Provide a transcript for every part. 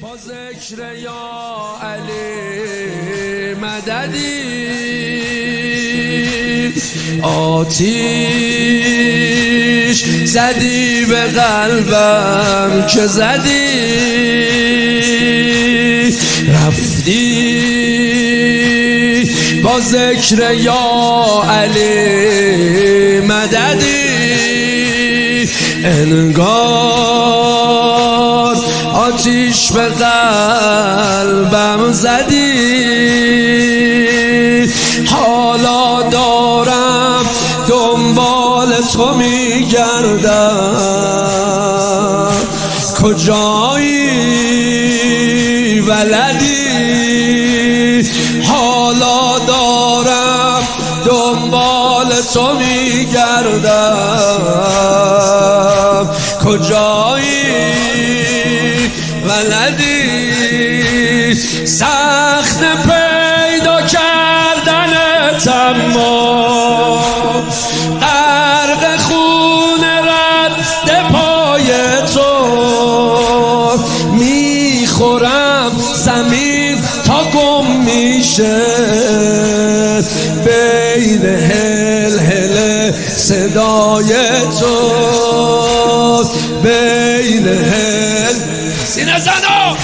با ذکر یا علی مددی آتیش زدی به قلبم که زدی رفتی با ذکر یا علی مددی انگار آتیش به قلبم زدی حالا دارم دنبال تو میگردم کجایی ولدی حالا دارم دنبال تو میگردم کجایی ولدی سخت پیدا کردنت اما غرق خون رد پای تو میخورم زمین تا گم میشه بین هل صدای تو بین هل سینه زنو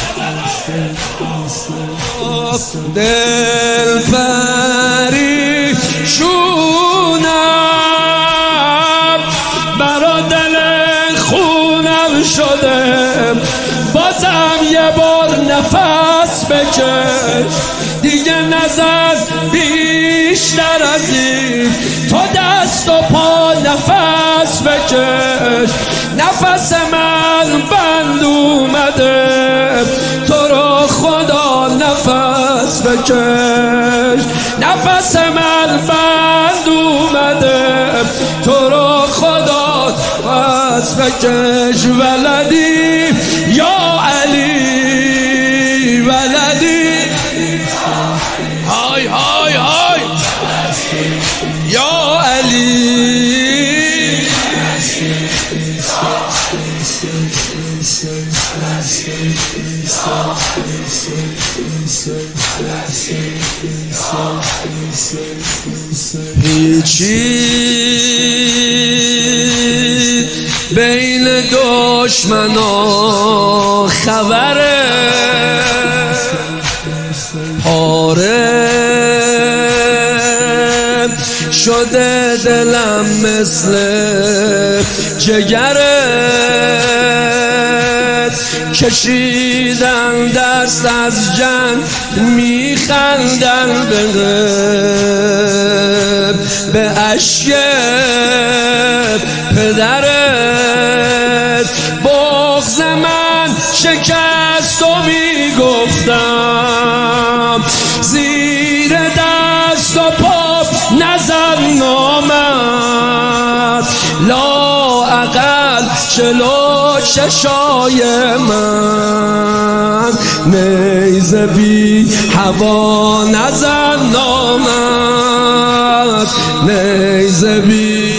دل پریشونم برا دل خونم شده بازم یه بار نفس بکش دیگه نزن بیشتر از این تو دست و پا نفس بکش نفس من بند اومده تو رو خدا نفس بکش نفس من بند اومده تو رو خدا نفس بکش ولدی یا علی ولدی های های های یا علی پیچید بین دشمنا خبره پاره شده دلم مثل جگرت کشیدن دست از جنگ میخندن به اشک پدرت بغض من شکست و میگفتم زیر دست و پا نزن نامد لااقل جلو چشای من نیزه بی هوا نزن نامد نیزه بی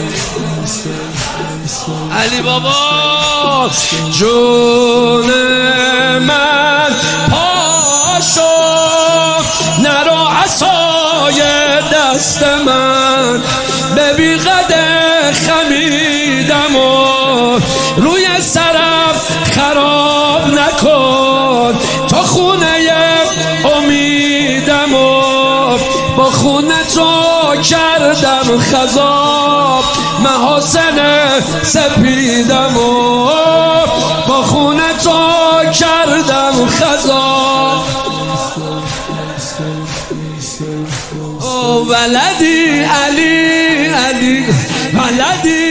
علی بابا جون من پاشو نرو عصای دست من به بیقد خمیدم و روی سرم خراب نکن تو خونه امیدم و با خونه تو کردم خضاب محاسن سپیدم و با خونه تو کردم خضاب او ولدی علی علی ولدی